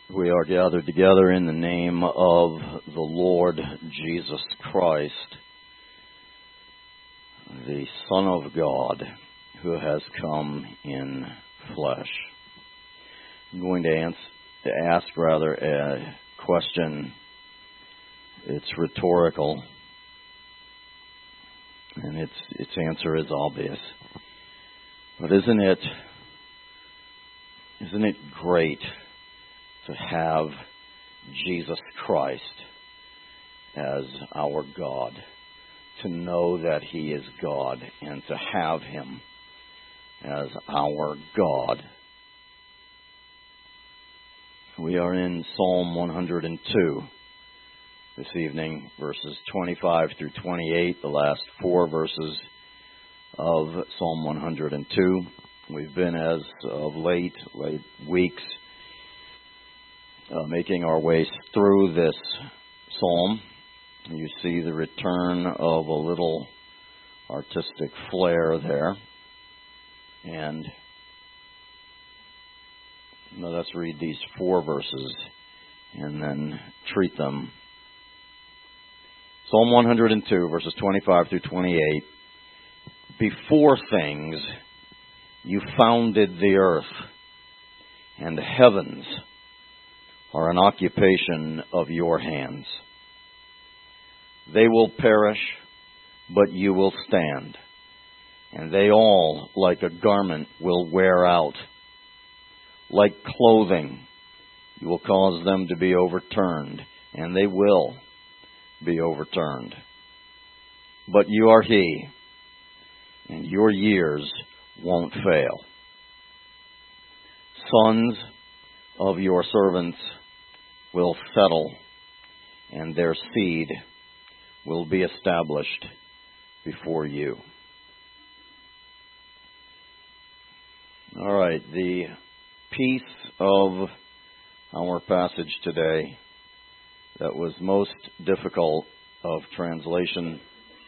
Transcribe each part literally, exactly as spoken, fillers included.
We are gathered together in the name of the Lord Jesus Christ, the Son of God, who has come in flesh. I'm going to, answer, to ask rather a question. It's rhetorical, and its its answer is obvious. But isn't it isn't it great to have Jesus Christ as our God, to know that He is God, and to have Him as our God? We are in Psalm one hundred two this evening, verses twenty-five through twenty-eight, the last four verses of Psalm one hundred two. We've been, as of late, late weeks, Uh, making our way through this psalm. You see the return of a little artistic flair there. And now let's read these four verses and then treat them. Psalm one hundred two, verses twenty-five through twenty-eight. Before things you founded the earth, and the heavens are an occupation of your hands. They will perish, but you will stand, and they all, like a garment, will wear out. Like clothing, you will cause them to be overturned, and they will be overturned. But you are He, and your years won't fail. Sons of your servants will settle, and their seed will be established before you. All right, the piece of our passage today that was most difficult of translation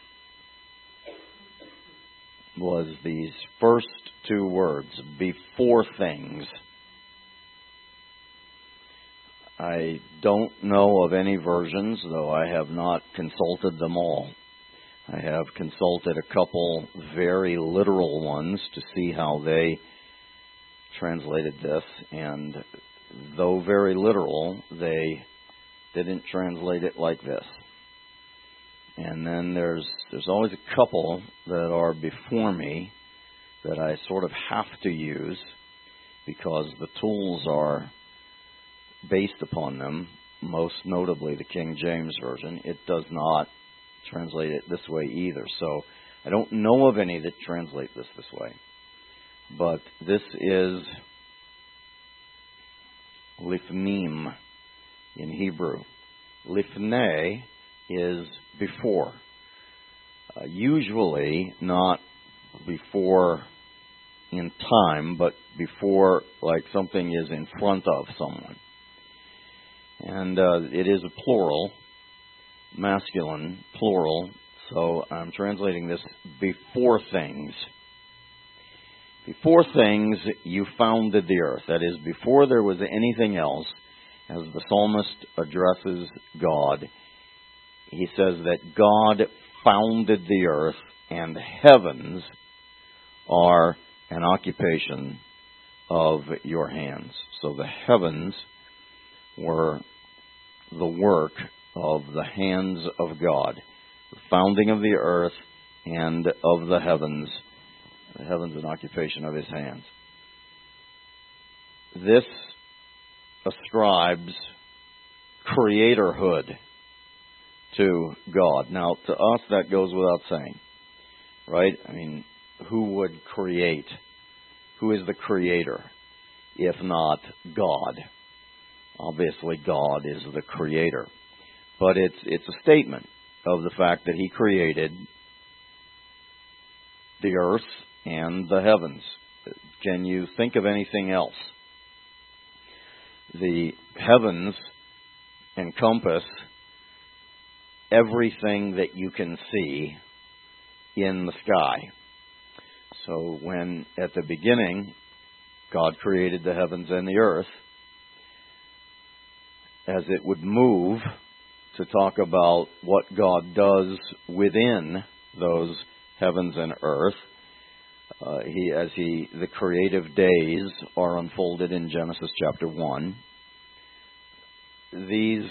was these first two words, before things. I don't know of any versions, though I have not consulted them all. I have consulted a couple very literal ones to see how they translated this, and though very literal, they didn't translate it like this. And then there's there's always a couple that are before me that I sort of have to use because the tools are based upon them, most notably the King James Version. It does not translate it this way either. So I don't know of any that translate this this way. But this is lifnim in Hebrew. Lifnei is before. Uh, usually not before in time, but before, like something is in front of someone. And uh, it is a plural, masculine, plural, so I'm translating this before things. Before things, you founded the earth. That is, before there was anything else, as the psalmist addresses God, he says that God founded the earth, and heavens are an occupation of your hands. So the heavens were the work of the hands of God, the founding of the earth and of the heavens, the heavens an occupation of His hands. This ascribes creatorhood to God. Now, to us, that goes without saying, right? I mean, who would create? Who is the creator, if not God? Obviously, God is the creator. But it's it's a statement of the fact that He created the earth and the heavens. Can you think of anything else? The heavens encompass everything that you can see in the sky. So when, at the beginning, God created the heavens and the earth, as it would move to talk about what God does within those heavens and earth. Uh, he, as he, the creative days are unfolded in Genesis chapter one. These,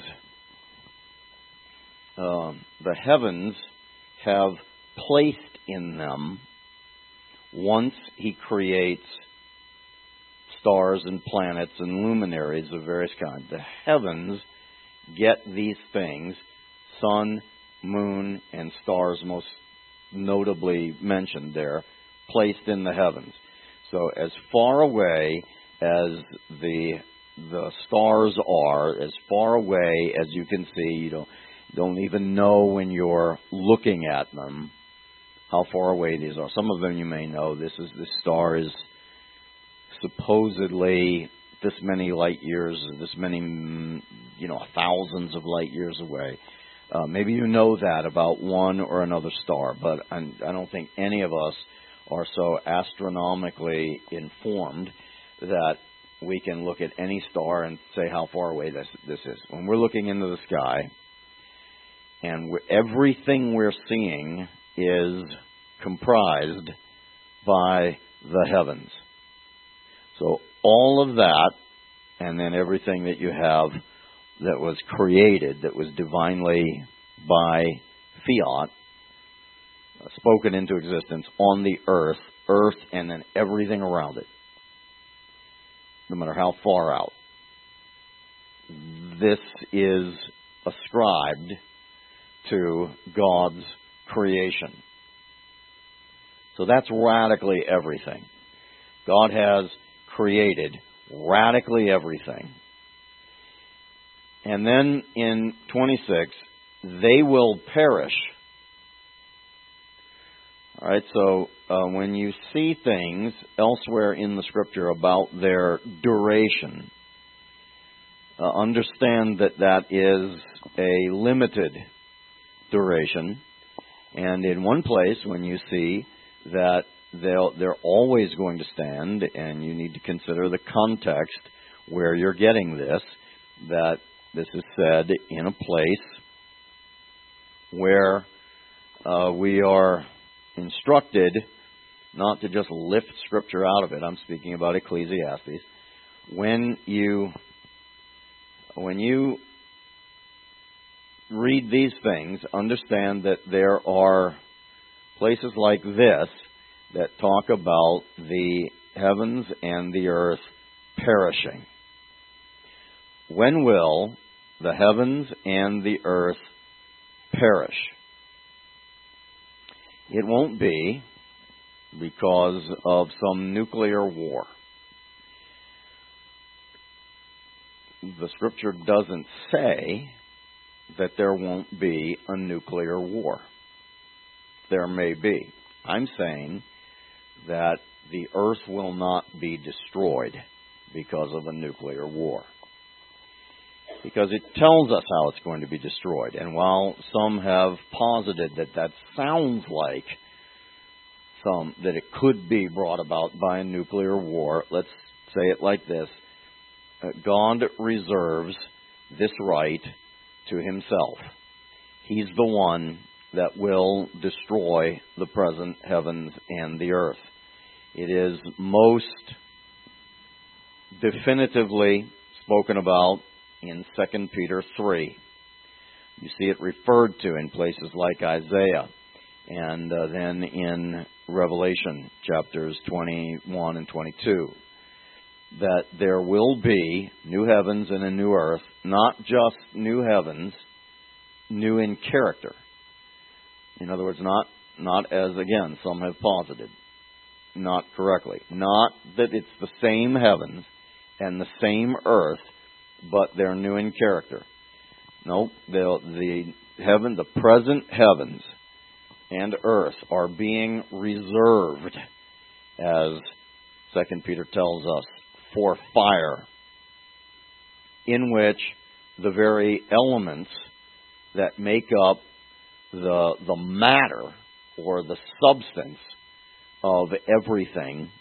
uh, the heavens have placed in them, once He creates stars and planets and luminaries of various kinds, the heavens get these things, sun, moon, and stars most notably mentioned there, placed in the heavens. So as far away as the the stars are, as far away as you can see, you don't, don't even know when you're looking at them how far away these are. Some of them you may know. This is this star is supposedly this many light years, this many, you know, thousands of light years away. Uh, maybe you know that about one or another star, but I, I don't think any of us are so astronomically informed that we can look at any star and say how far away this this is. When we're looking into the sky, and we're, everything we're seeing is comprised by the heavens. So all of that, and then everything that you have that was created, that was divinely by fiat, uh, spoken into existence on the earth, earth and then everything around it, no matter how far out. This is ascribed to God's creation. So that's radically everything. God has created radically everything. And then in twenty-six, they will perish. All right, so uh, when you see things elsewhere in the Scripture about their duration, uh, understand that that is a limited duration. And in one place, when you see that they'll, they're always going to stand, and you need to consider the context where you're getting this, that this is said in a place where uh, we are instructed not to just lift Scripture out of it. I'm speaking about Ecclesiastes. When you, when you read these things, understand that there are places like this that talk about the heavens and the earth perishing. When will the heavens and the earth perish? It won't be because of some nuclear war. The Scripture doesn't say that there won't be a nuclear war. There may be. I'm saying that the earth will not be destroyed because of a nuclear war. Because it tells us how it's going to be destroyed. And while some have posited that that sounds like some that it could be brought about by a nuclear war, let's say it like this. Uh, God reserves this right to Himself. He's the one that will destroy the present heavens and the earth. It is most definitively spoken about in Second Peter three. You see it referred to in places like Isaiah, and uh, then in Revelation chapters twenty-one and twenty-two, that there will be new heavens and a new earth, not just new heavens, new in character. In other words, not, not as, again, some have posited, not correctly. Not that it's the same heavens and the same earth, but they're new in character. No, the heaven, the present heavens and earth are being reserved, as Second Peter tells us, for fire, in which the very elements that make up the the matter or the substance of everything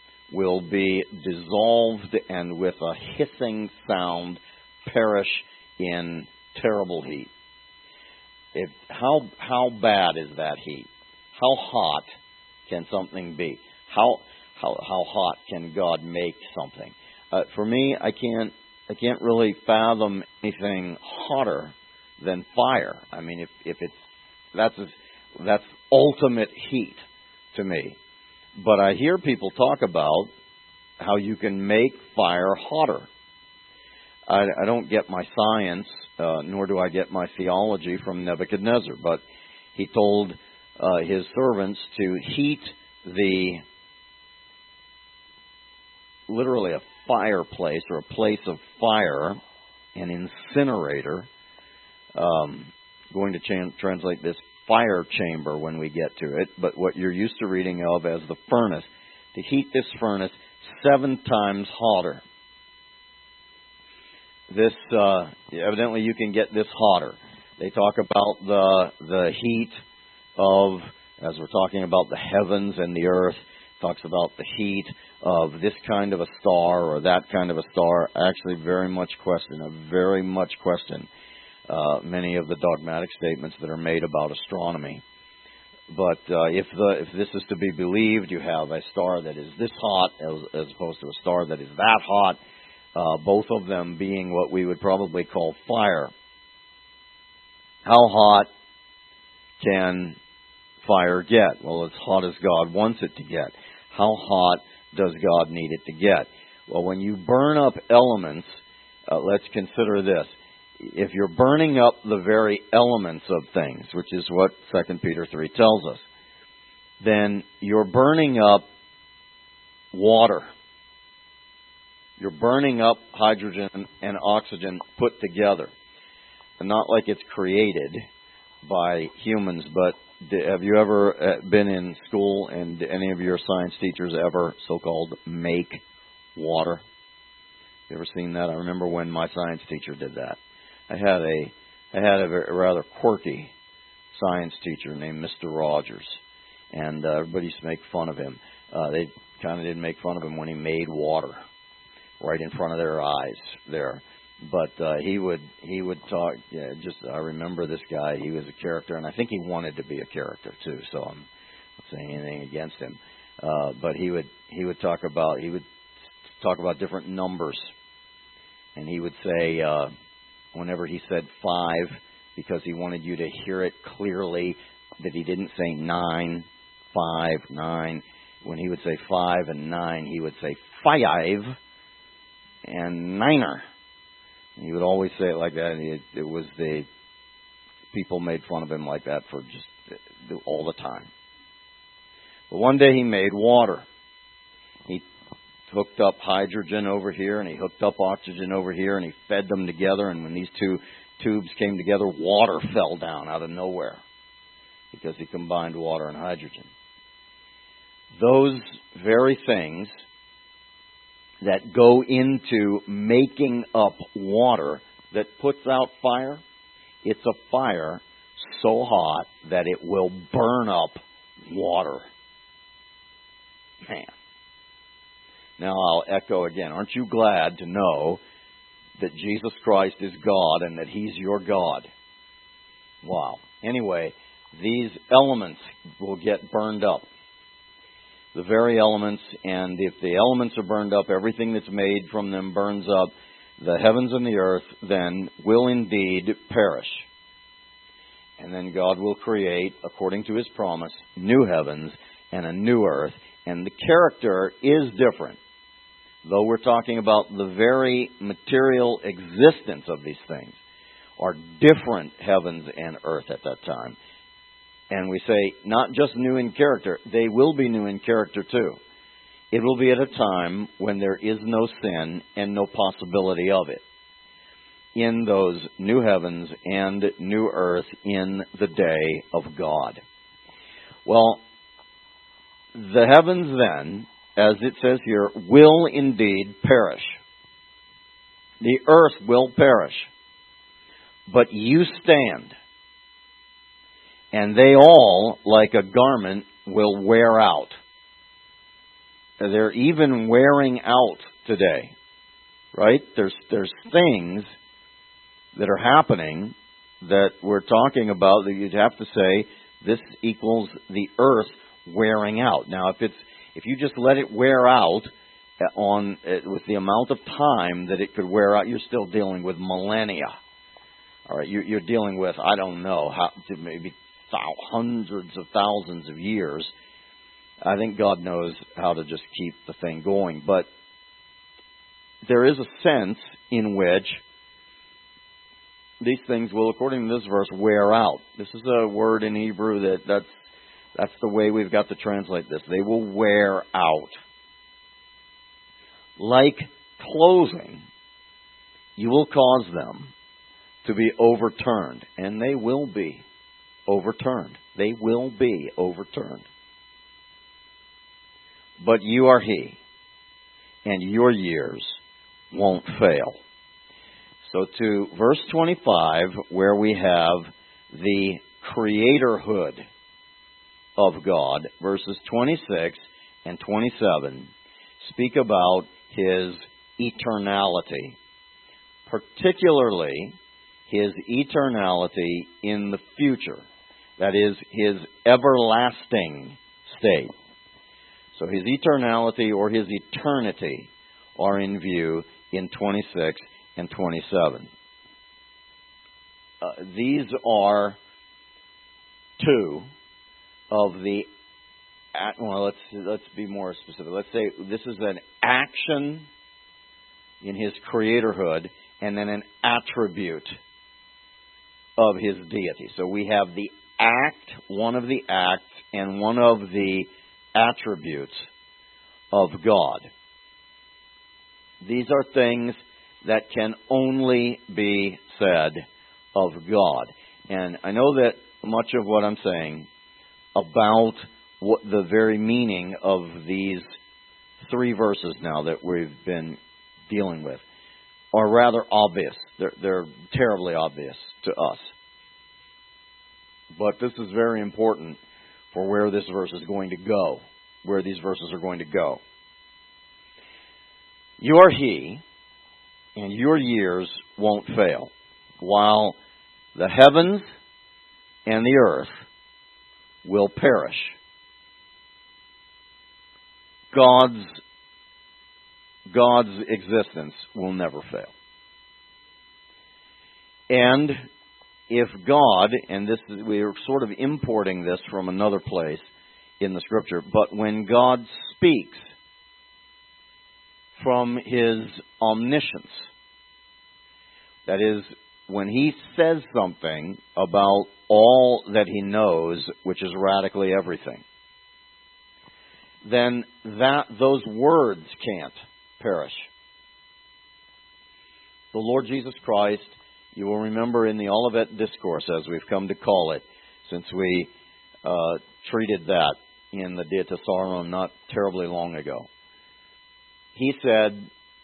will be dissolved and with a hissing sound perish in terrible heat. If, how how bad is that heat? How hot can something be? How how how hot can God make something? Uh, for me, I can't I can't really fathom anything hotter than fire. I mean, if if it's that's that's ultimate heat to me. But I hear people talk about how you can make fire hotter. I, I don't get my science, uh, nor do I get my theology from Nebuchadnezzar, but he told uh, his servants to heat the, literally a fireplace or a place of fire, an incinerator. Um, going to cha- translate this fire chamber when we get to it, but what you're used to reading of as the furnace, to heat this furnace seven times hotter. This, uh, evidently you can get this hotter. They talk about the the heat of, as we're talking about the heavens and the earth, talks about the heat of this kind of a star or that kind of a star. Actually, very much question, a very much question uh, many of the dogmatic statements that are made about astronomy. But uh, if the if this is to be believed, you have a star that is this hot as, as opposed to a star that is that hot. Uh, both of them being what we would probably call fire. How hot can fire get? Well, as hot as God wants it to get. How hot does God need it to get? Well, when you burn up elements, uh, let's consider this. If you're burning up the very elements of things, which is what Second Peter three tells us, then you're burning up water. You're burning up hydrogen and oxygen put together. And not like it's created by humans, but have you ever been in school and any of your science teachers ever so-called make water? You ever seen that? I remember when my science teacher did that. I had a I had a, very, a rather quirky science teacher named Mister Rogers, and uh, everybody used to make fun of him. Uh, they kind of did make fun of him when he made water right in front of their eyes there. But uh, he would he would talk. Yeah, just I remember this guy. He was a character, and I think he wanted to be a character too. So I'm not saying anything against him. Uh, but he would he would talk about he would talk about different numbers, and he would say uh, whenever he said five, because he wanted you to hear it clearly, that he didn't say nine, five, nine. When he would say five and nine, he would say five and niner. He would always say it like that. It, it was the people made fun of him like that for just all the time. But one day he made water. He hooked up hydrogen over here, and he hooked up oxygen over here, and he fed them together. And when these two tubes came together, water fell down out of nowhere because he combined water and hydrogen. Those very things that go into making up water that puts out fire, it's a fire so hot that it will burn up water. Man. Now I'll echo again. Aren't you glad to know that Jesus Christ is God and that He's your God? Wow. Anyway, these elements will get burned up. The very elements, and if the elements are burned up, everything that's made from them burns up, the heavens and the earth then will indeed perish. And then God will create, according to His promise, new heavens and a new earth. And the character is different. Though we're talking about the very material existence of these things, are different heavens and earth at that time. And we say, not just new in character, they will be new in character too. It will be at a time when there is no sin and no possibility of it. In those new heavens and new earth in the day of God. Well, the heavens then, as it says here, will indeed perish. The earth will perish. But you stand. And they all, like a garment, will wear out. They're even wearing out today. Right? There's there's things that are happening that we're talking about, that you'd have to say this equals the earth wearing out. Now, if it's if you just let it wear out on uh, with the amount of time that it could wear out, you're still dealing with millennia. All right, you're, you're dealing with, I don't know, how, maybe hundreds of thousands of years. I think God knows how to just keep the thing going. But there is a sense in which these things will, according to this verse, wear out. This is a word in Hebrew that that's, that's the way we've got to translate this. They will wear out. Like clothing, you will cause them to be overturned. And they will be overturned. They will be overturned. But you are He, and your years won't fail. So to verse twenty-five, where we have the creatorhood of God, verses twenty-six and twenty-seven speak about His eternality, particularly His eternality in the future, that is, His everlasting state. So His eternality or His eternity are in view in twenty-six and twenty-seven. Uh, these are two of the, well, let's let's be more specific. Let's say this is an action in His creatorhood and then an attribute of His deity. So we have the act, one of the acts, and one of the attributes of God. These are things that can only be said of God. And I know that much of what I'm saying about what the very meaning of these three verses now that we've been dealing with are rather obvious. They're, they're terribly obvious to us. But this is very important for where this verse is going to go, where these verses are going to go. You are He, and your years won't fail, while the heavens and the earth will perish. God's, God's existence will never fail. And if God, and this we are sort of importing this from another place in the Scripture, but when God speaks from His omniscience, that is, when He says something about all that He knows, which is radically everything, then that those words can't perish. The Lord Jesus Christ, you will remember in the Olivet Discourse, as we've come to call it, since we uh, treated that in the Dia Thesauron not terribly long ago. He said,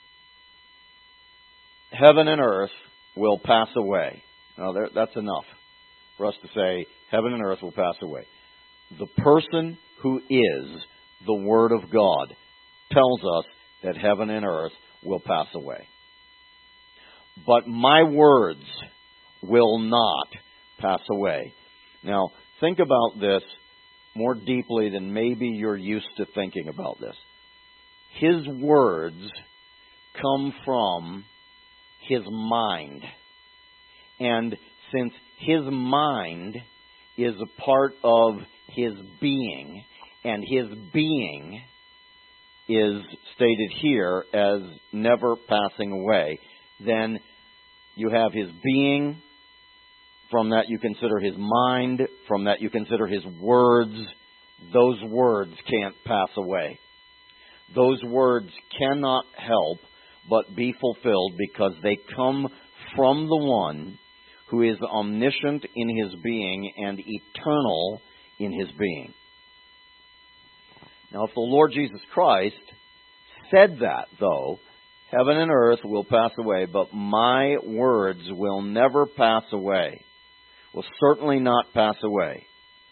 heaven and earth will pass away. Now, there, that's enough for us to say, heaven and earth will pass away. The person who is the Word of God tells us that heaven and earth will pass away. But my words will not pass away. Now, think about this more deeply than maybe you're used to thinking about this. His words come from His mind. And since His mind is a part of His being, and His being is stated here as never passing away, then you have His being, from that you consider His mind, from that you consider His words. Those words can't pass away. Those words cannot help but be fulfilled because they come from the one who is omniscient in His being and eternal in His being. Now, if the Lord Jesus Christ said that, though, heaven and earth will pass away, but my words will never pass away, will certainly not pass away.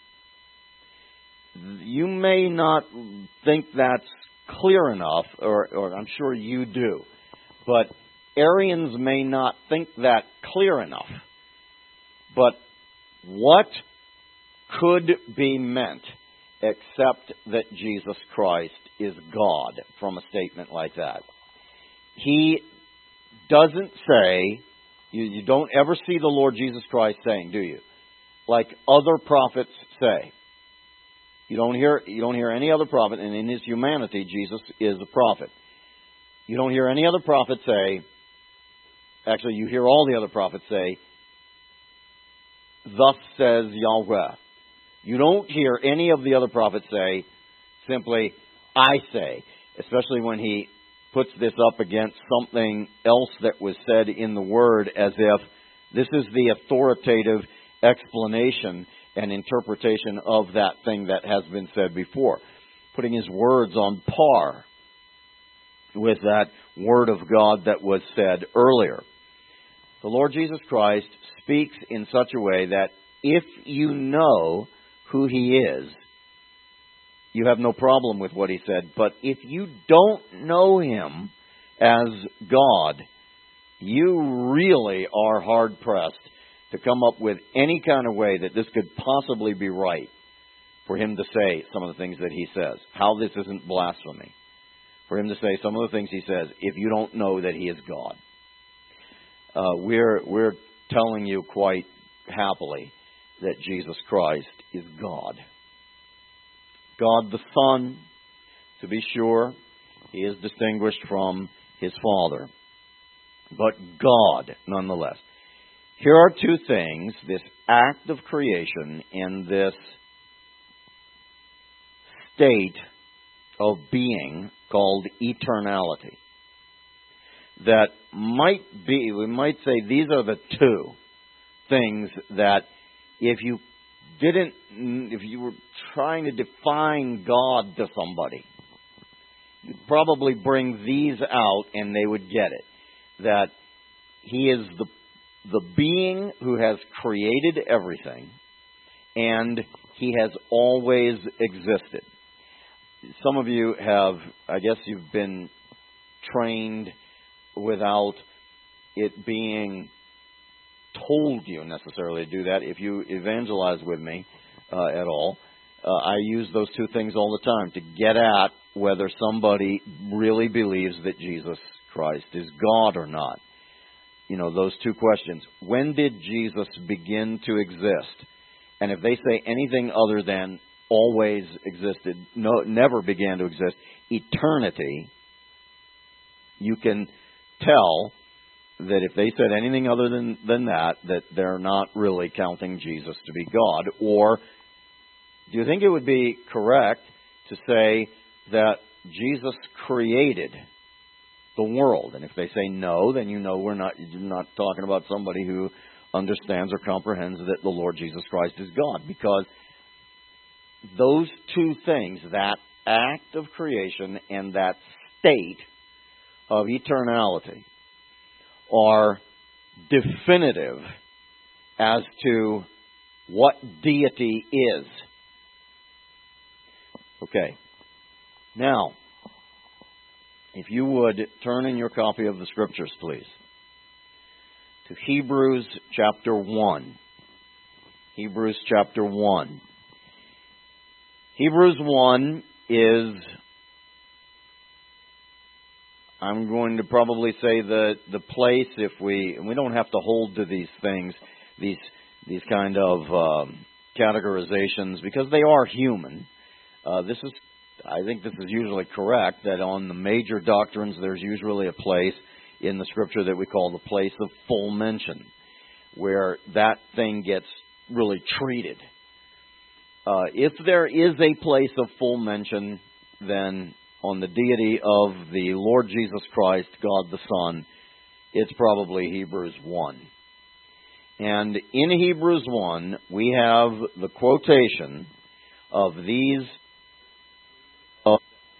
You may not think that's clear enough, or, or I'm sure you do, but Arians may not think that clear enough. But what could be meant except that Jesus Christ is God from a statement like that? He doesn't say, you, you don't ever see the Lord Jesus Christ saying, do you? Like other prophets say. You don't hear, you don't hear any other prophet, and in his humanity, Jesus is a prophet. You don't hear any other prophet say, actually, you hear all the other prophets say, thus says Yahweh. You don't hear any of the other prophets say simply, I say, especially when he puts this up against something else that was said in the Word, as if this is the authoritative explanation and interpretation of that thing that has been said before. Putting his words on par with that Word of God that was said earlier. The Lord Jesus Christ speaks in such a way that if you know who he is, you have no problem with what he said. But if you don't know him as God, you really are hard-pressed to come up with any kind of way that this could possibly be right for him to say some of the things that he says. How this isn't blasphemy. For him to say some of the things he says if you don't know that he is God. Uh, we're we're telling you quite happily that Jesus Christ is God. God the Son, to be sure, he is distinguished from his Father. But God, nonetheless. Here are two things, this act of creation and this state of being called eternality, that might be, we might say these are the two things that if you didn't, if you were trying to define God to somebody, you'd probably bring these out and they would get it. That he is the the being who has created everything, and he has always existed. Some of you have, I guess you've been trained without it being told you necessarily to do that. If you evangelize with me uh, at all, uh, I use those two things all the time to get at whether somebody really believes that Jesus Christ is God or not. You know, those two questions. When did Jesus begin to exist? And if they say anything other than always existed, no, never began to exist, eternity, you can tell that if they said anything other than, than that, that they're not really counting Jesus to be God. Or do you think it would be correct to say that Jesus created the world? And if they say no, then you know we're not, you're not talking about somebody who understands or comprehends that the Lord Jesus Christ is God. Because those two things, that act of creation and that state of eternality, are definitive as to what deity is. Okay. Now, if you would turn in your copy of the Scriptures, please, to Hebrews chapter one. Hebrews chapter one. Hebrews one is, I'm going to probably say the the place, if we, and we don't have to hold to these things, these these kind of um, categorizations, because they are human. Uh, this is, I think this is usually correct, that on the major doctrines there's usually a place in the Scripture that we call the place of full mention, where that thing gets really treated. Uh, if there is a place of full mention, then on the deity of the Lord Jesus Christ, God the Son, it's probably Hebrews one. And in Hebrews one, we have the quotation of these uh,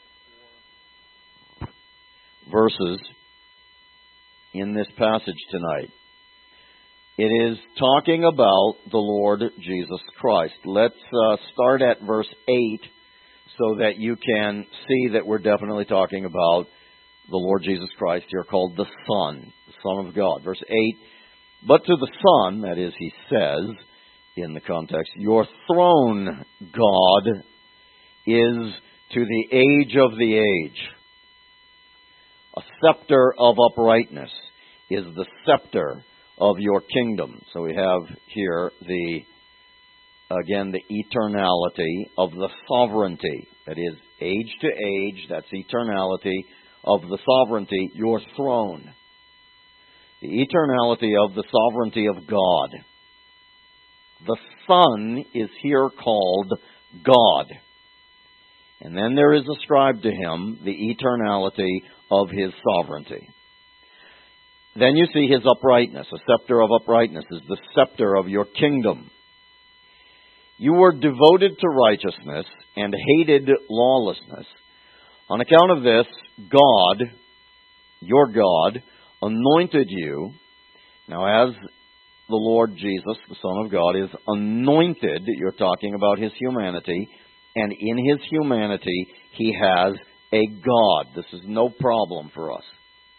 verses in this passage tonight. It is talking about the Lord Jesus Christ. Let's uh, start at verse eight so that you can see that we're definitely talking about the Lord Jesus Christ here, called the Son. Son of God. Verse eight, but to the Son, that is, he says, in the context, your throne, God, is to the age of the age. A scepter of uprightness is the scepter of your kingdom. So we have here the, again, the eternality of the sovereignty. That is, age to age, that's eternality of the sovereignty, your throne. The eternality of the sovereignty of God. The Son is here called God. And then there is ascribed to him the eternality of his sovereignty. Then you see his uprightness. A scepter of uprightness is the scepter of your kingdom. You were devoted to righteousness and hated lawlessness. On account of this, God, your God, anointed you. Now, as the Lord Jesus, the Son of God, is anointed, you're talking about his humanity, and in his humanity, he has a God. This is no problem for us.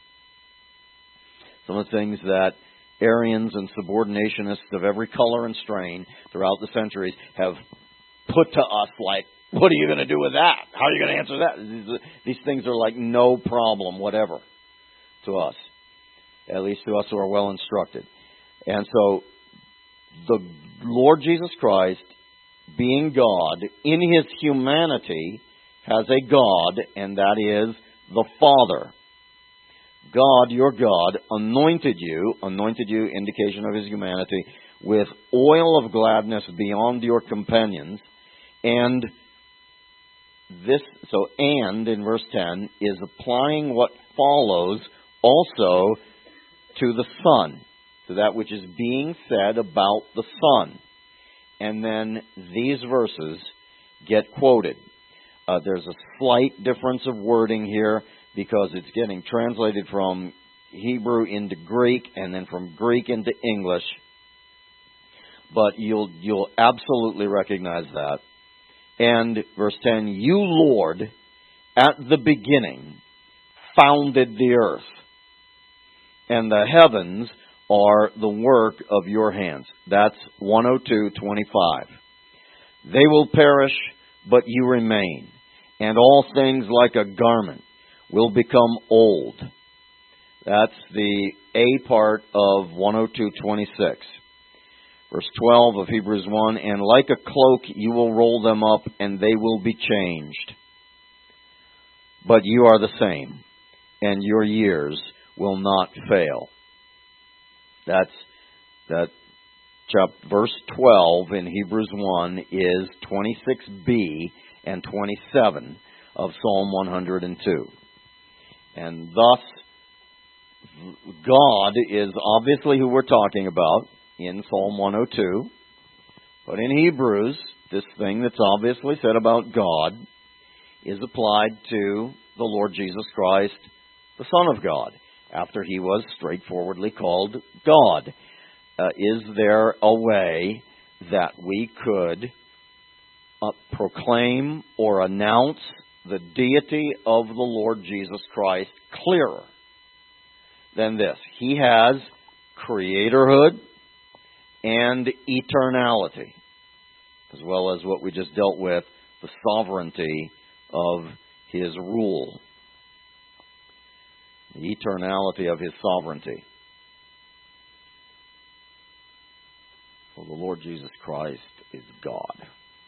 Some of the things that Arians and subordinationists of every color and strain throughout the centuries have put to us, like, what are you going to do with that? How are you going to answer that? These, these things are like no problem whatever to us, at least to us who are well instructed. And so the Lord Jesus Christ, being God, in his humanity, has a God, and that is the Father. God, your God, anointed you, anointed you, indication of his humanity, with oil of gladness beyond your companions. And this, so and in verse ten, is applying what follows also to the Son, to that which is being said about the Son. And then these verses get quoted. Uh, there's a slight difference of wording here because it's getting translated from Hebrew into Greek and then from Greek into English. But you'll you'll absolutely recognize that. And verse ten, you, Lord, at the beginning founded the earth, and the heavens are the work of your hands. That's one oh two twenty-five. They will perish, but you remain, and all things like a garment will become old. That's the A part of one oh two twenty-six. Verse twelve of Hebrews one, and like a cloak you will roll them up, and they will be changed. But you are the same, and your years will not fail. That's that. Chapter, verse twelve in Hebrews one is twenty-six b and twenty-seven of Psalm one hundred two. And thus, God is obviously who we're talking about in Psalm one oh two. But in Hebrews, this thing that's obviously said about God is applied to the Lord Jesus Christ, the Son of God, after he was straightforwardly called God. Uh, is there a way that we could uh, proclaim or announce the deity of the Lord Jesus Christ clearer than this? He has creatorhood and eternality, as well as what we just dealt with, the sovereignty of his rule, the eternality of his sovereignty. Well, the Lord Jesus Christ is God.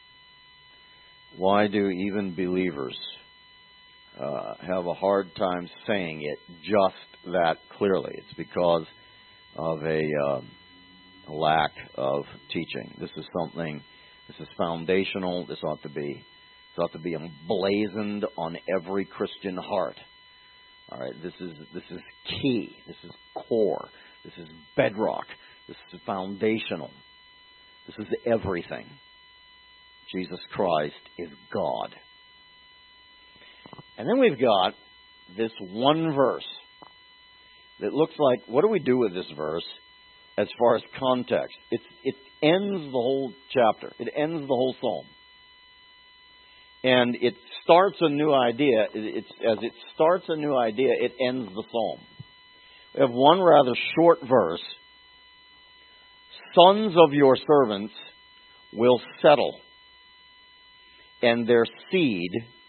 Why do even believers uh, have a hard time saying it just that clearly? It's because of a, uh, a lack of teaching. This is something, this is foundational. This ought to be, this ought to be emblazoned on every Christian heart. All right, this is this is key. This is core. This is bedrock. This is foundational. This is everything. Jesus Christ is God. And then we've got this one verse that looks like, what do we do with this verse as far as context? It's, it ends the whole chapter. It ends the whole psalm. And it starts a new idea. It's, as it starts a new idea, it ends the psalm. We have one rather short verse. Sons of your servants will settle, and their seed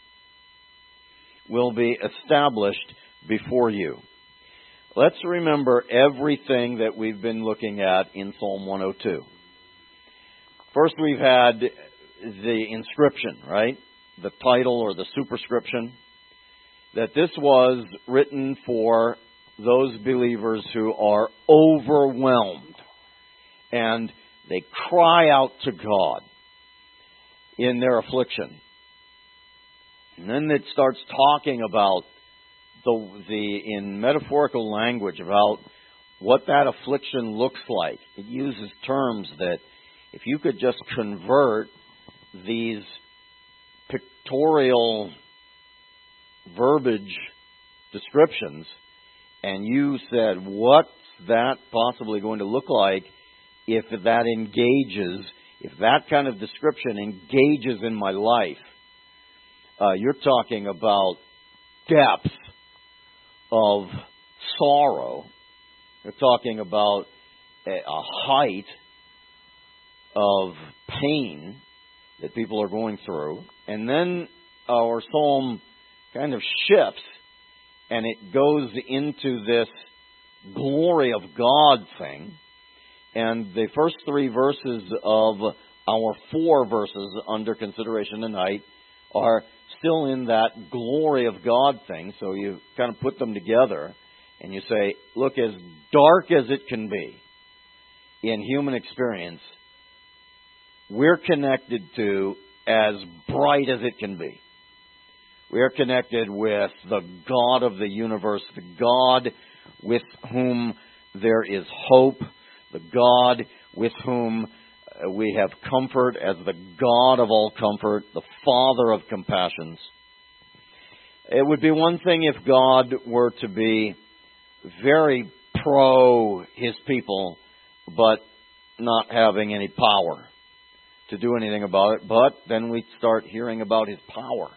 will be established before you. Let's remember everything that we've been looking at in Psalm one oh two. First, we've had the inscription, right? The title or the superscription. That this was written for those believers who are overwhelmed. And they cry out to God in their affliction. And then it starts talking about the, the in metaphorical language about what that affliction looks like. It uses terms that if you could just convert these pictorial verbiage descriptions and you said, what's that possibly going to look like if that engages, if that kind of description engages in my life? Uh, you're talking about depth of sorrow. You're talking about a, a height of pain that people are going through. And then our psalm kind of shifts and it goes into this glory of God thing. And the first three verses of our four verses under consideration tonight are still in that glory of God thing. So you kind of put them together and you say, look, as dark as it can be in human experience, we're connected to as bright as it can be. We are connected with the God of the universe, the God with whom there is hope, the God with whom we have comfort as the God of all comfort, the Father of compassions. It would be one thing if God were to be very pro His people, but not having any power to do anything about it. But then we start hearing about His power.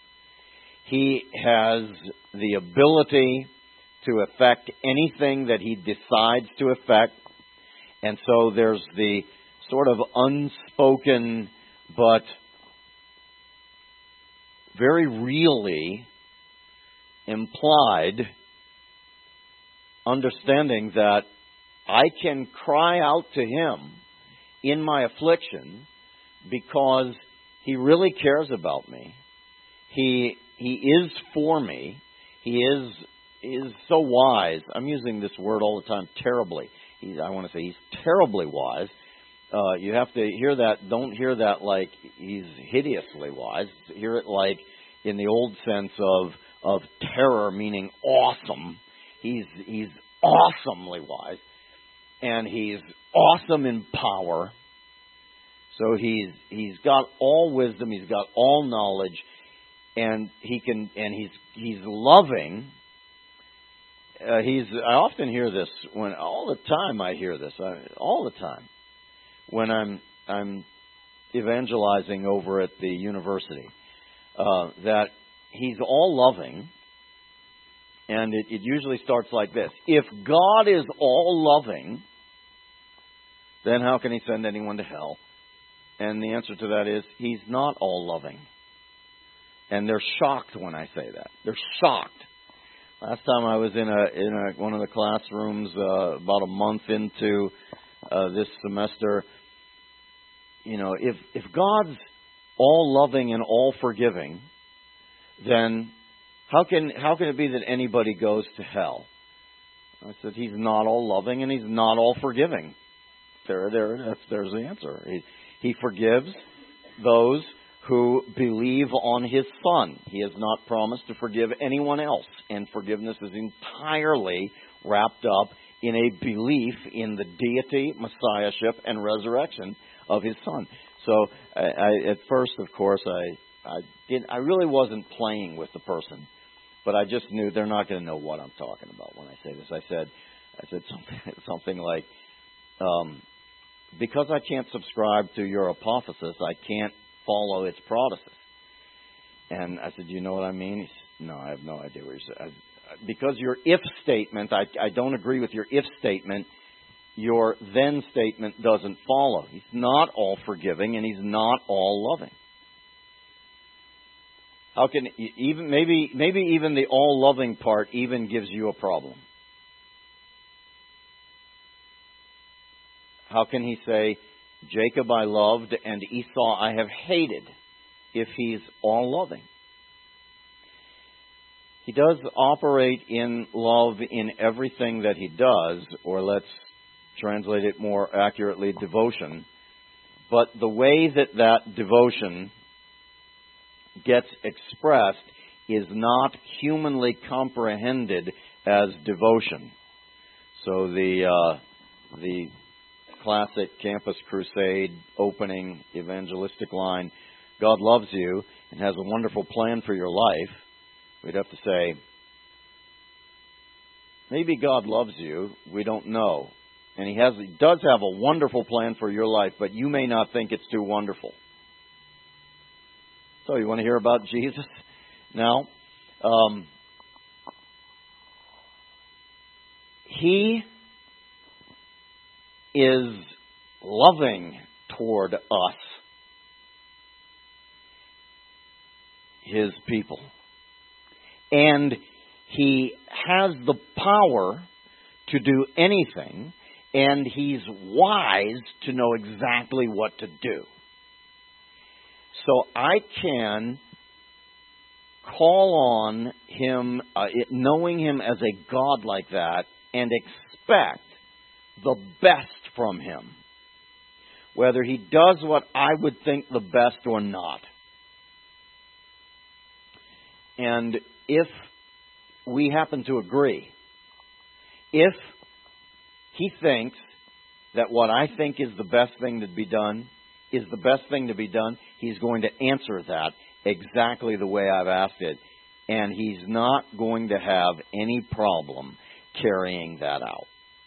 He has the ability to affect anything that He decides to affect. And so there's the sort of unspoken but very really implied understanding that I can cry out to Him in my affliction because He really cares about me. He He is for me. He is is so wise. I'm using this word all the time, terribly. He's, I want to say He's terribly wise. Uh, you have to hear that. Don't hear that like He's hideously wise. Hear it like in the old sense of of terror, meaning awesome. He's He's awesomely wise, and He's awesome in power. So He's He's got all wisdom. He's got all knowledge, and He can and He's He's loving. Uh, he's. I often hear this when all the time. I hear this I, all the time when I'm I'm evangelizing over at the university. Uh, that He's all loving, and it, it usually starts like this: if God is all loving, then how can He send anyone to hell? And the answer to that is He's not all loving. And they're shocked when I say that. They're shocked. Last time I was in a in a, one of the classrooms uh, about a month into uh, this semester, you know, if if God's all loving and all forgiving, then how can how can it be that anybody goes to hell? I said He's not all loving and He's not all forgiving. There, there, that's, there's the answer. He, he forgives those who believe on His Son. He has not promised to forgive anyone else. And forgiveness is entirely wrapped up in a belief in the deity, messiahship, and resurrection of His Son. So I, I, at first, of course, I I, did, I really wasn't playing with the person. But I just knew they're not going to know what I'm talking about when I say this. I said I said something, something like, um, because I can't subscribe to your apotheosis, I can't follow its prothesis. And I said, you know what I mean? He said, no, I have no idea what you said. because your if statement, I, I don't agree with your if statement, your then statement doesn't follow. He's not all forgiving and He's not all loving. How can even maybe maybe even the all loving part even gives you a problem? How can He say, Jacob I loved and Esau I have hated, if He's all loving? He does operate in love in everything that He does, or let's translate it more accurately, devotion. But the way that that devotion gets expressed is not humanly comprehended as devotion. So the uh, the classic Campus Crusade opening evangelistic line, God loves you and has a wonderful plan for your life, we'd have to say, maybe God loves you, we don't know. And He has, He does have a wonderful plan for your life, but you may not think it's too wonderful. So you want to hear about Jesus now? Um, he is loving toward us, His people. And He has the power to do anything, and He's wise to know exactly what to do. So I can call on Him, uh, it, knowing Him as a God like that, and expect the best from Him, whether He does what I would think the best or not. And if we happen to agree, if He thinks that what I think is the best thing to be done is the best thing to be done, He's going to answer that exactly the way I've asked it. And He's not going to have any problem carrying that out.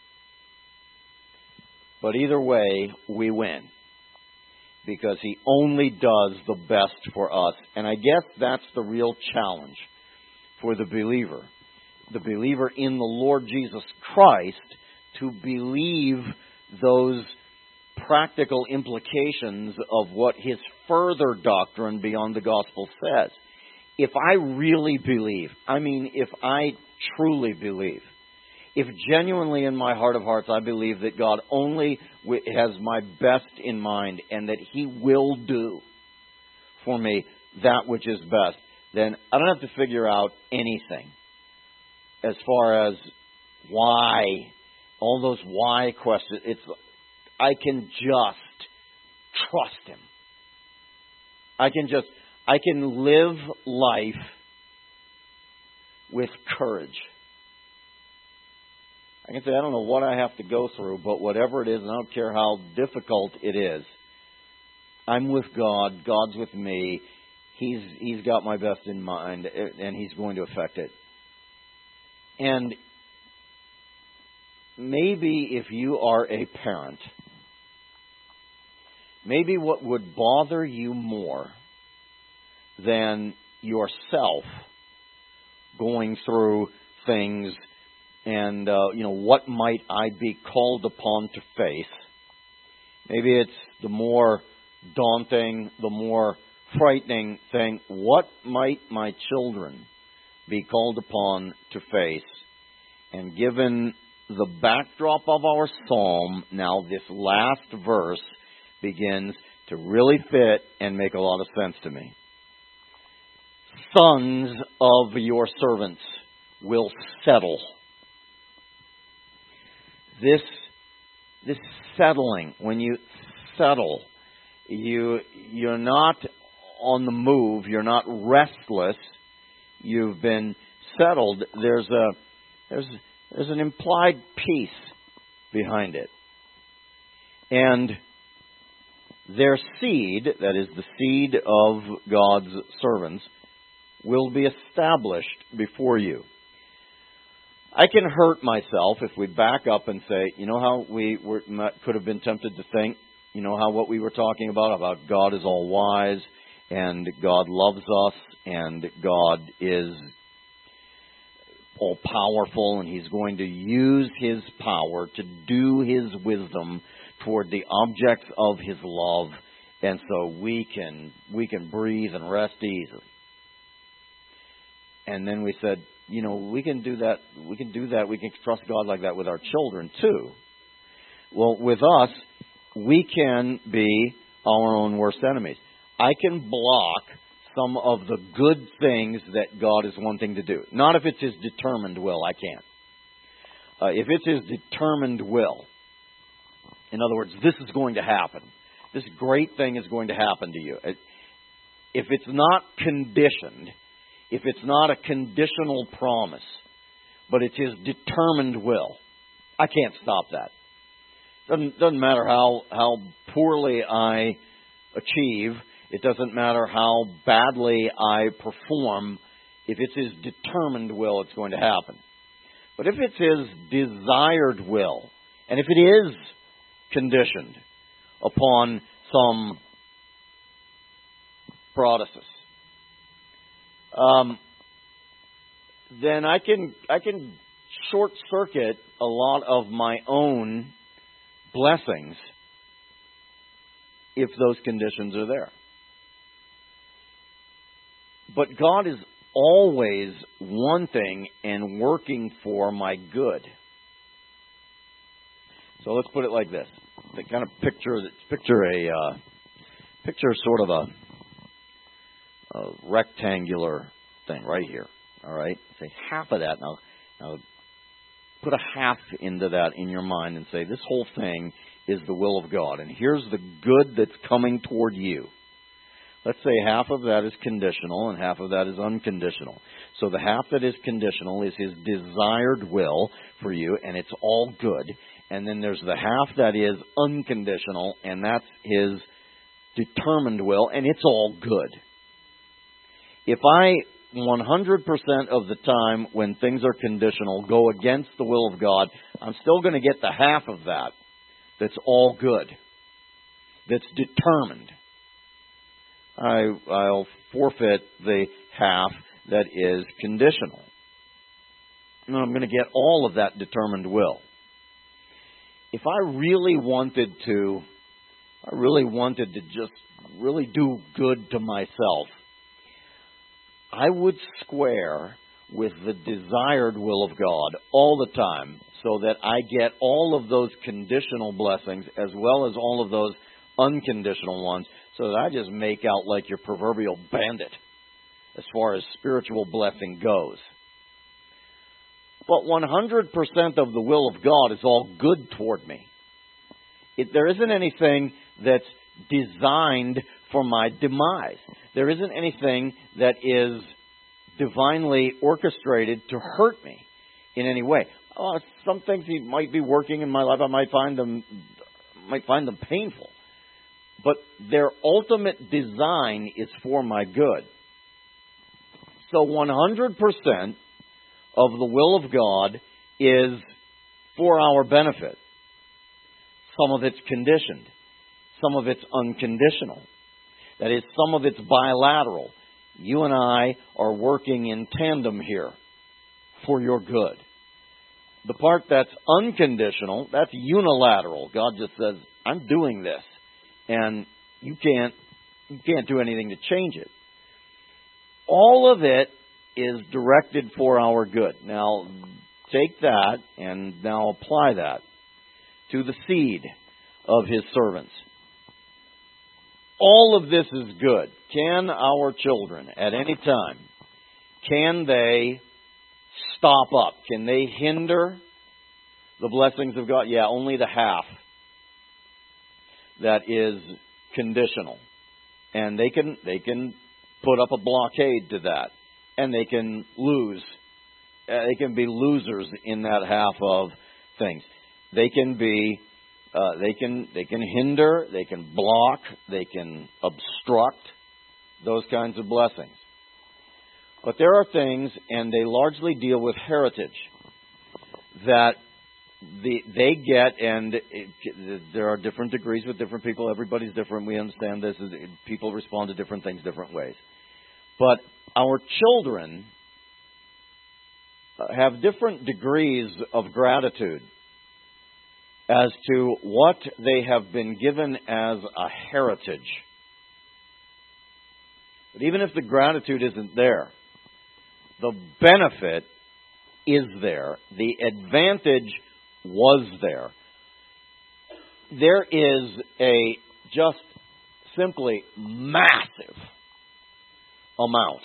But either way, we win. Because He only does the best for us. And I guess that's the real challenge for the believer. The believer in the Lord Jesus Christ, to believe those practical implications of what His further doctrine beyond the gospel says. If I really believe, I mean, if I truly believe, if genuinely in my heart of hearts I believe that God only has my best in mind and that He will do for me that which is best, then I don't have to figure out anything as far as why, all those why questions. It's I can just trust Him. I can just, I can live life with courage. I can say, I don't know what I have to go through, but whatever it is, and I don't care how difficult it is, I'm with God, God's with me, He's He's got my best in mind, and He's going to affect it. And maybe if you are a parent, maybe what would bother you more than yourself going through things and, uh, you know, what might I be called upon to face? Maybe it's the more daunting, the more frightening thing. What might my children be called upon to face? And given the backdrop of our psalm, now this last verse begins to really fit and make a lot of sense to me. Sons of your servants will settle. This, this settling, when you settle, you, you're not on the move, you're not restless, you've been settled. There's a, there's, there's an implied peace behind it. And their seed, that is the seed of God's servants, will be established before you. I can hurt myself if we back up and say, you know how we were, could have been tempted to think, you know how what we were talking about, about God is all wise, and God loves us, and God is all-powerful, and He's going to use His power to do His wisdom toward the objects of His love, and so we can we can breathe and rest easily. And then we said, you know, we can do that. We can do that. We can trust God like that with our children too. Well, with us, we can be our own worst enemies. I can block some of the good things that God is wanting to do. Not if it's His determined will, I can't. Uh, if it's His determined will, in other words, this is going to happen. This great thing is going to happen to you. If it's not conditioned, if it's not a conditional promise, but it's His determined will, I can't stop that. Doesn't doesn't matter how how poorly I achieve. It doesn't matter how badly I perform. If it's His determined will, it's going to happen. But if it's His desired will, and if it is conditioned upon some process, um, then I can I can short circuit a lot of my own blessings if those conditions are there. But God is always wanting and working for my good. So let's put it like this: they kind of picture picture a uh, picture sort of a, a rectangular thing right here. All right, say half of that. Now, now put a half into that in your mind and say this whole thing is the will of God, and here's the good that's coming toward you. Let's say half of that is conditional and half of that is unconditional. So the half that is conditional is His desired will for you, and it's all good. And then there's the half that is unconditional, and that's His determined will, and it's all good. If I one hundred percent of the time when things are conditional go against the will of God, I'm still going to get the half of that that's all good, that's determined. I, I'll forfeit the half that is conditional. And I'm going to get all of that determined will. If I really wanted to, I really wanted to just really do good to myself, I would square with the desired will of God all the time so that I get all of those conditional blessings as well as all of those unconditional ones, so that I just make out like your proverbial bandit as far as spiritual blessing goes. But one hundred percent of the will of God is all good toward me. It, there isn't anything that's designed for my demise. There isn't anything that is divinely orchestrated to hurt me in any way. Oh, some things He might be working in my life, I might find them, might find them painful. But their ultimate design is for my good. So one hundred percent of the will of God is for our benefit. Some of it's conditioned. Some of it's unconditional. That is, some of it's bilateral. You and I are working in tandem here for your good. The part that's unconditional, that's unilateral. God just says, I'm doing this. And you can't you can't do anything to change it. All of it is directed for our good. Now, take that and now apply that to the seed of His servants. All of this is good. Can our children, at any time, can they stop up? Can they hinder the blessings of God? Yeah, only the half that is conditional. And they can they can put up a blockade to that. And they can lose. Uh, they can be losers in that half of things. They can be uh, they can they can hinder, they can block, they can obstruct those kinds of blessings. But there are things, and they largely deal with heritage, that the, they get, and it, there are different degrees with different people. Everybody's different. We understand this. People respond to different things different ways. But our children have different degrees of gratitude as to what they have been given as a heritage. But even if the gratitude isn't there, the benefit is there. The advantage was there. There is a just simply massive amount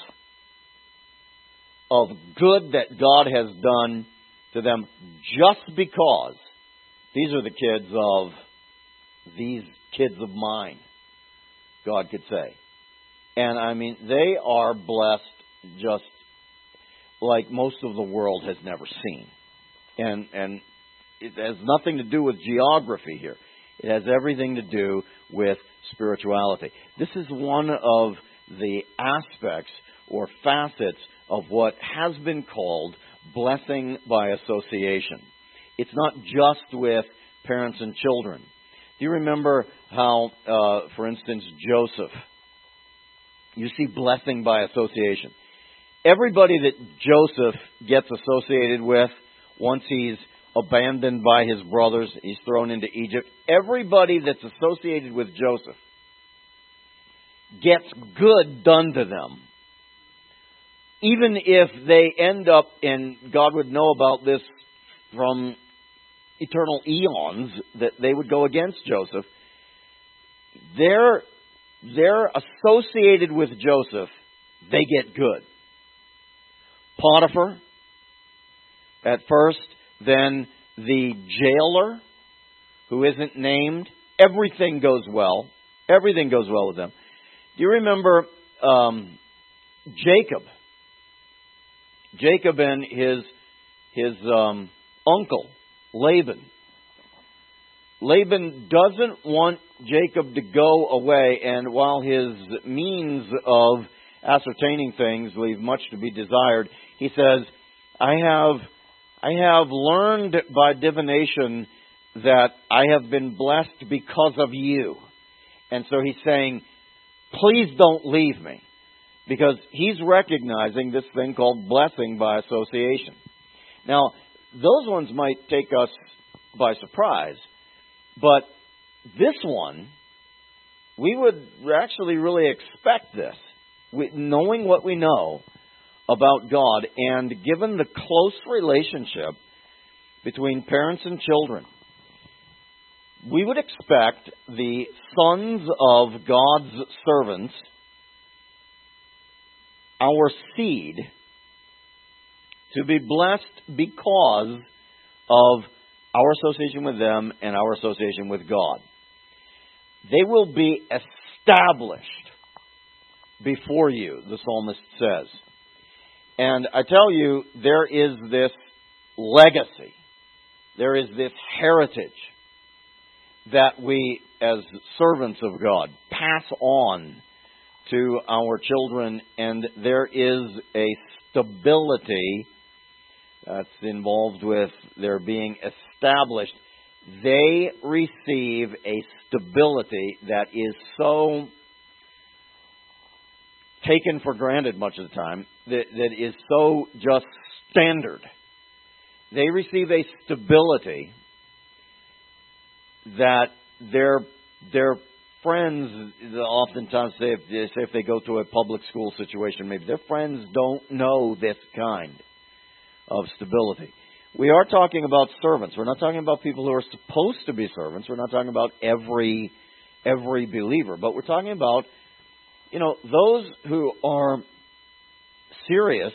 of good that God has done to them just because these are the kids of these kids of mine, God could say. And I mean, they are blessed just like most of the world has never seen. And and it has nothing to do with geography here. It has everything to do with spirituality. This is one of the aspects or facets of what has been called blessing by association. It's not just with parents and children. Do you remember how, uh, for instance, Joseph, you see blessing by association. Everybody that Joseph gets associated with, once he's abandoned by his brothers, he's thrown into Egypt, everybody that's associated with Joseph gets good done to them. Even if they end up, and God would know about this from eternal eons, that they would go against Joseph, they're, they're associated with Joseph, they get good. Potiphar, at first, then the jailer, who isn't named, everything goes well. Everything goes well with them. Do you remember um, Jacob? Jacob and his his um, uncle, Laban. Laban doesn't want Jacob to go away, and while his means of ascertaining things leave much to be desired, he says, I have I have learned by divination that I have been blessed because of you. And so he's saying, please don't leave me. Because he's recognizing this thing called blessing by association. Now, those ones might take us by surprise. But this one, we would actually really expect this. We, knowing what we know about God and given the close relationship between parents and children, we would expect the sons of God's servants, our seed, to be blessed because of our association with them and our association with God. They will be established before you, the psalmist says. And I tell you, there is this legacy, there is this heritage that we, as servants of God, pass on to our children, and there is a stability that's involved with their being established. They receive a stability that is so taken for granted much of the time, that, that is so just standard. They receive a stability that their their friends oftentimes say if, they say if they go to a public school situation, maybe their friends don't know this kind of stability. We are talking about servants. We're not talking about people who are supposed to be servants. We're not talking about every every believer, but we're talking about, you know, those who are serious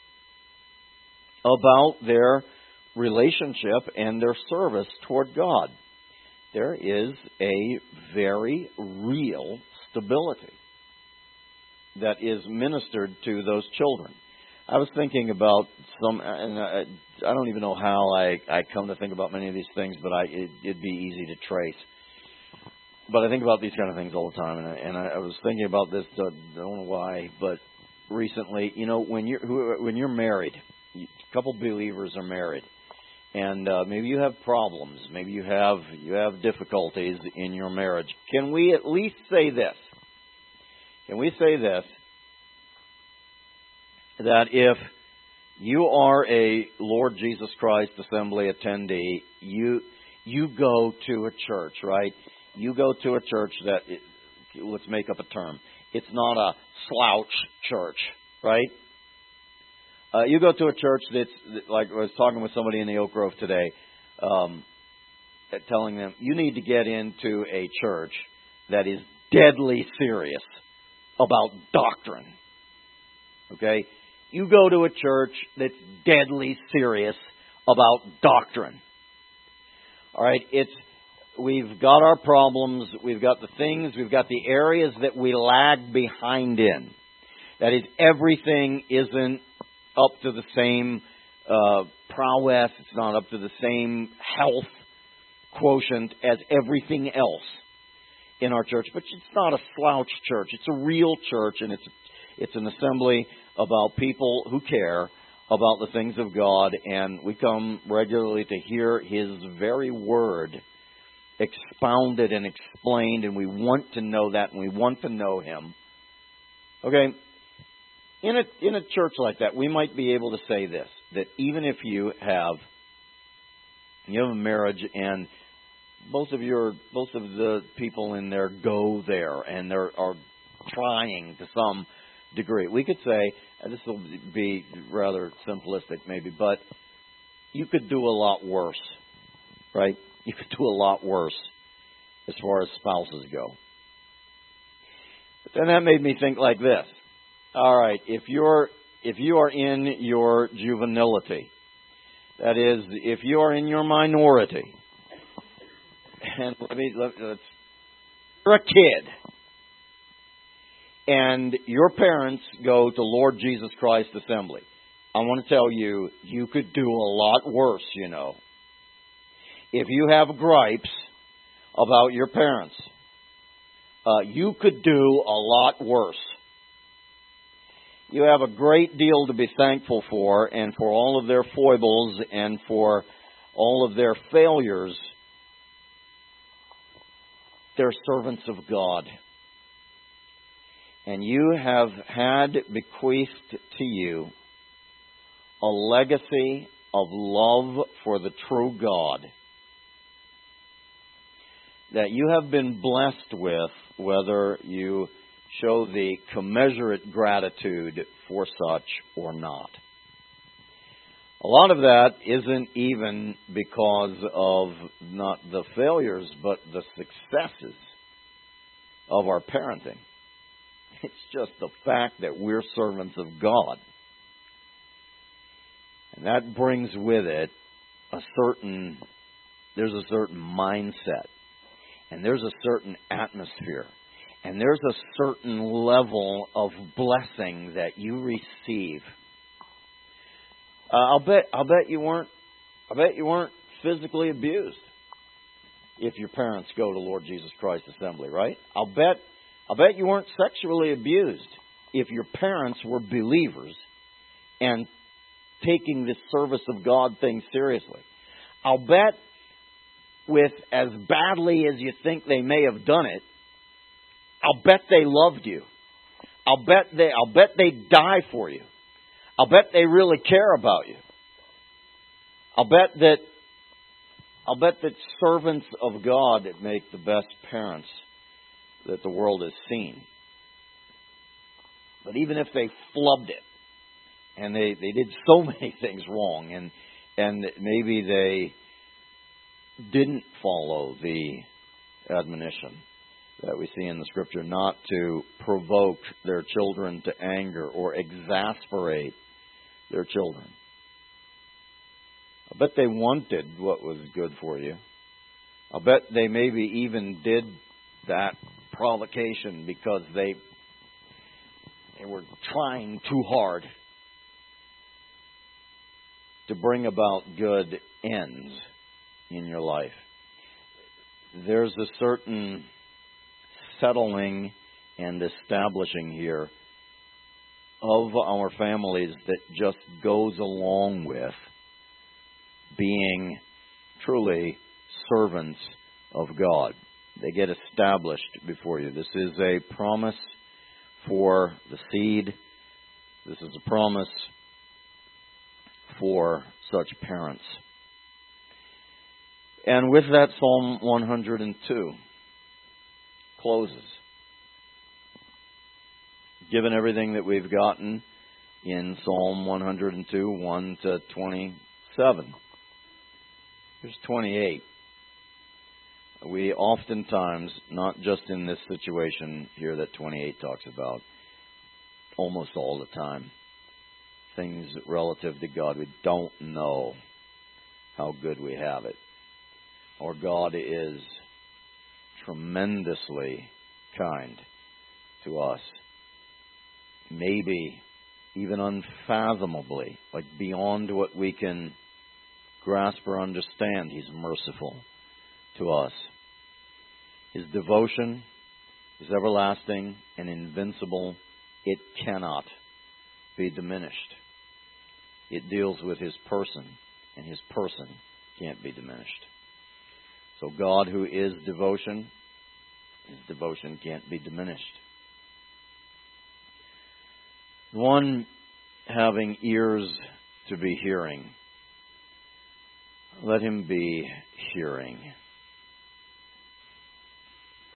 about their relationship and their service toward God. There is a very real stability that is ministered to those children. I was thinking about some, and I, I don't even know how I, I come to think about many of these things, but I, it, it'd be easy to trace. But I think about these kind of things all the time, and I, and I was thinking about this. I don't know why, but recently, you know, when you're when you're married, a couple believers are married, and uh, maybe you have problems, maybe you have you have difficulties in your marriage. Can we at least say this? Can we say this? That if you are a Lord Jesus Christ Assembly attendee. You you go to a church, right? You go to a church that, let's make up a term. It's not a slouch church, right? Uh, you go to a church that's, like I was talking with somebody in the Oak Grove today, um, telling them, you need to get into a church that is deadly serious about doctrine. Okay? You go to a church that's deadly serious about doctrine. All right? It's, we've got our problems, we've got the things, we've got the areas that we lag behind in. That is, everything isn't up to the same uh, prowess, it's not up to the same health quotient as everything else in our church. But it's not a slouch church. It's a real church, and it's it's an assembly about people who care about the things of God, and we come regularly to hear His very word expounded and explained, and we want to know that, and we want to know Him. Okay? In a, in a church like that, we might be able to say this, that even if you have, you have a marriage and both of your, both of the people in there go there and they are trying to some degree. We could say, and this will be rather simplistic maybe, but you could do a lot worse, right? You could do a lot worse as far as spouses go. But then that made me think like this. All right, if you're if you are in your juvenility, that is, if you are in your minority, and let me let, let's, you're a kid, and your parents go to Lord Jesus Christ Assembly, I want to tell you, you could do a lot worse, you know. If you have gripes about your parents, uh, you could do a lot worse. You have a great deal to be thankful for, and for all of their foibles and for all of their failures, they're servants of God. And you have had bequeathed to you a legacy of love for the true God that you have been blessed with, whether you show the commensurate gratitude for such or not. A lot of that isn't even because of not the failures, but the successes of our parenting. It's just the fact that we're servants of God. And that brings with it a certain, there's a certain mindset. And there's a certain atmosphere. And there's a certain level of blessing that you receive. Uh, I'll bet. I'll bet you weren't. I bet you weren't physically abused if your parents go to Lord Jesus Christ Assembly, right? I'll bet. I'll bet you weren't sexually abused if your parents were believers and taking this service of God thing seriously. I'll bet, with as badly as you think they may have done it, I'll bet they loved you. I'll bet they I'll bet they'd die for you. I'll bet they really care about you. I'll bet that I'll bet that servants of God make the best parents that the world has seen. But even if they flubbed it and they, they did so many things wrong and and maybe they didn't follow the admonition that we see in the Scripture, not to provoke their children to anger or exasperate their children. I bet they wanted what was good for you. I bet they maybe even did that provocation because they, they were trying too hard to bring about good ends in your life. There's a certain settling and establishing here of our families that just goes along with being truly servants of God. They get established before you. This is a promise for the seed. This is a promise for such parents. And with that, Psalm one hundred two closes. Given everything that we've gotten in Psalm one hundred two, one to twenty-seven. Here's twenty-eight. We oftentimes, not just in this situation here that twenty-eight talks about, almost all the time, things relative to God, we don't know how good we have it. Or God is tremendously kind to us. Maybe even unfathomably, like beyond what we can grasp or understand, He's merciful to us. His devotion is everlasting and invincible. It cannot be diminished. It deals with His person, and His person can't be diminished. So God, who is devotion, His devotion can't be diminished. One having ears to be hearing, let him be hearing.